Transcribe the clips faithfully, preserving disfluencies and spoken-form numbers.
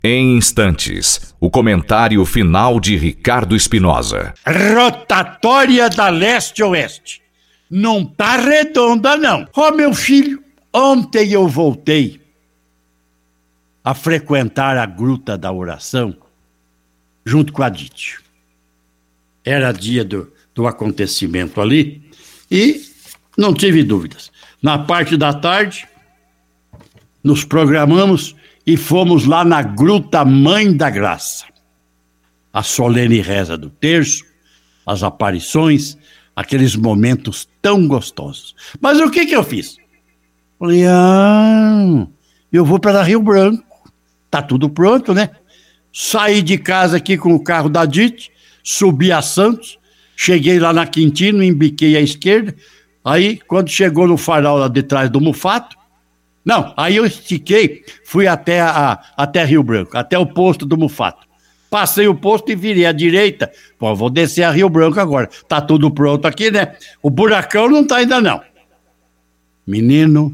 Em instantes, o comentário final de Ricardo Espinosa. Rotatória da leste-oeste. Não tá redonda, não. Ó, oh, meu filho, ontem eu voltei a frequentar a Gruta da Oração junto com a Dite. Era dia do, do acontecimento ali e não tive dúvidas. Na parte da tarde, nos programamos e fomos lá na Gruta Mãe da Graça. A solene reza do terço, as aparições, aqueles momentos tão gostosos. Mas o que que eu fiz? Falei, ah, eu vou para Rio Branco. Tá tudo pronto, né? Saí de casa aqui com o carro da Dite, subi a Santos, cheguei lá na Quintino, embiquei à esquerda. Aí, quando chegou no farol lá de trás do Mufato, não, aí eu estiquei, fui até, a, até Rio Branco, até o posto do Mufato. Passei o posto e virei à direita. Pô, vou descer a Rio Branco agora. Tá tudo pronto aqui, né? O buracão não tá ainda não. Menino,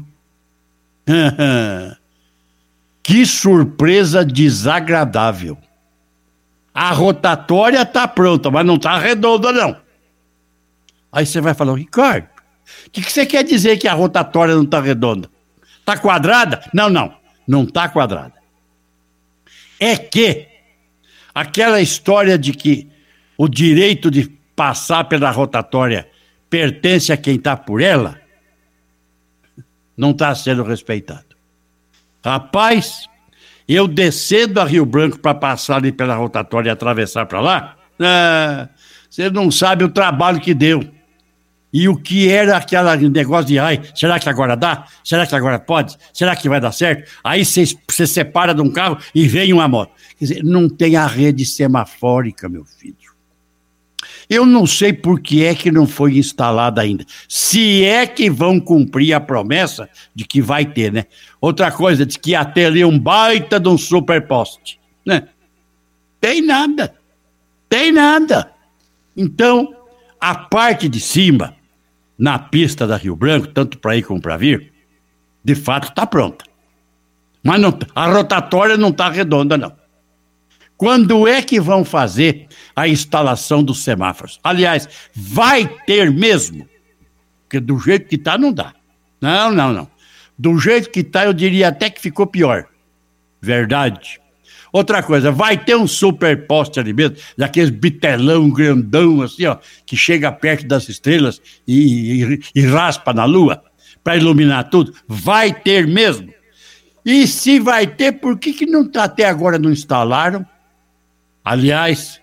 que surpresa desagradável. A rotatória tá pronta, mas não tá redonda não. Aí você vai falar, Ricardo, o que, que você quer dizer que a rotatória não tá redonda? Tá quadrada? Não, não, não tá quadrada. É que aquela história de que o direito de passar pela rotatória pertence a quem está por ela, não está sendo respeitado. Rapaz, eu descendo a Rio Branco para passar ali pela rotatória e atravessar para lá, ah, você não sabe o trabalho que deu. E o que era aquele negócio de, ai, será que agora dá? Será que agora pode? Será que vai dar certo? Aí você se separa de um carro e vem uma moto. Quer dizer, não tem a rede semafórica, meu filho. Eu não sei por que é que não foi instalada ainda. Se é que vão cumprir a promessa de que vai ter, né? Outra coisa, diz que ia ter ali um baita de um superposte, né? Tem nada. Tem nada. Então, a parte de cima, na pista da Rio Branco, tanto para ir como para vir, de fato está pronta. Mas não, a rotatória não está redonda, não. Quando é que vão fazer a instalação dos semáforos? Aliás, vai ter mesmo, porque do jeito que está não dá. Não, não, não. Do jeito que está, eu diria até que ficou pior. Verdade. Outra coisa, vai ter um super poste ali mesmo, daqueles bitelão grandão assim, ó, que chega perto das estrelas e, e, e raspa na lua para iluminar tudo. Vai ter mesmo. E se vai ter, por que que não tá, até agora não instalaram? Aliás,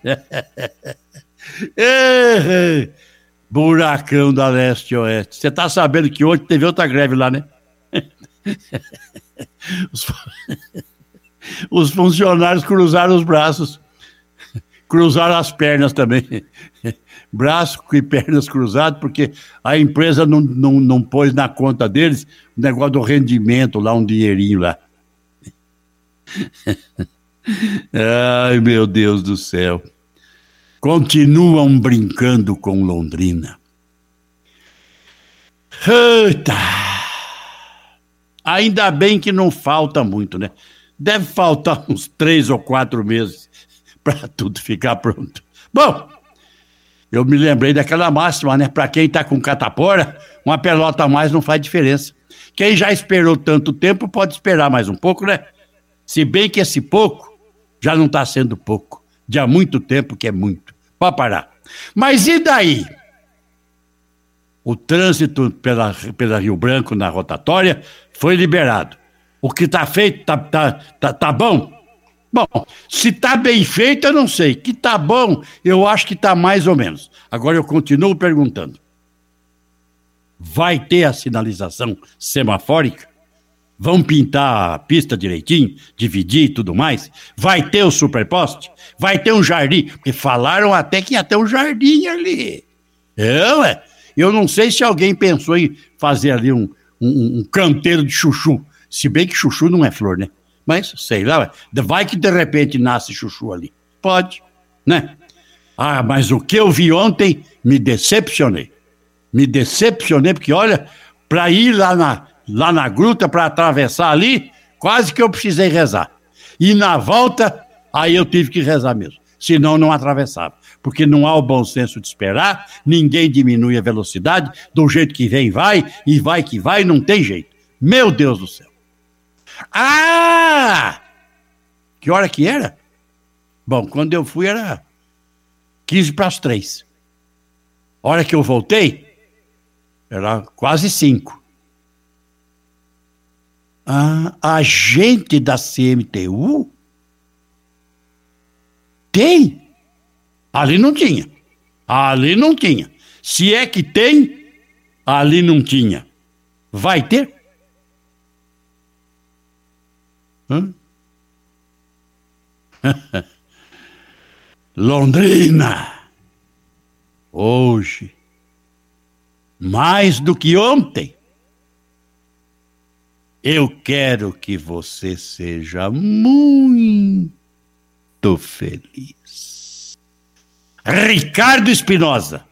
buracão da leste-oeste. Você tá sabendo que hoje teve outra greve lá, né? Os... Os funcionários cruzaram os braços, cruzaram as pernas também. Braço e pernas cruzados, porque a empresa não, não, não pôs na conta deles o negócio do rendimento lá, um dinheirinho lá. Ai, meu Deus do céu. Continuam brincando com Londrina. Eita! Ainda bem que não falta muito, né? Deve faltar uns três ou quatro meses para tudo ficar pronto. Bom, eu me lembrei daquela máxima, né? Para quem está com catapora, uma pelota a mais não faz diferença. Quem já esperou tanto tempo pode esperar mais um pouco, né? Se bem que esse pouco já não está sendo pouco. De há muito tempo que é muito. Pode parar. Mas e daí? O trânsito pela, pela Rio Branco na rotatória foi liberado. O que está feito tá, tá, tá, tá bom? Bom, se está bem feito, eu não sei. Que tá bom, eu acho que está mais ou menos. Agora eu continuo perguntando. Vai ter a sinalização semafórica? Vão pintar a pista direitinho, dividir e tudo mais? Vai ter o superposte? Vai ter um jardim? Porque falaram até que ia ter um jardim ali. É, ué. Eu não sei se alguém pensou em fazer ali um, um, um canteiro de chuchu. Se bem que chuchu não é flor, né? Mas, sei lá, vai que de repente nasce chuchu ali. Pode, né? Ah, mas o que eu vi ontem, me decepcionei. Me decepcionei, porque olha, para ir lá na, lá na gruta, para atravessar ali, quase que eu precisei rezar. E na volta, aí eu tive que rezar mesmo. Senão não atravessava. Porque não há o bom senso de esperar, ninguém diminui a velocidade, do jeito que vem, vai, e vai que vai, não tem jeito. Meu Deus do céu. Ah! Que hora que era? Bom, quando eu fui era quinze para as três. A hora que eu voltei, era quase cinco. Ah, a gente da C M T U tem? Ali não tinha. Ali não tinha. Se é que tem, ali não tinha. Vai ter? Hã? Londrina, hoje, mais do que ontem, eu quero que você seja muito feliz. Ricardo Espinosa.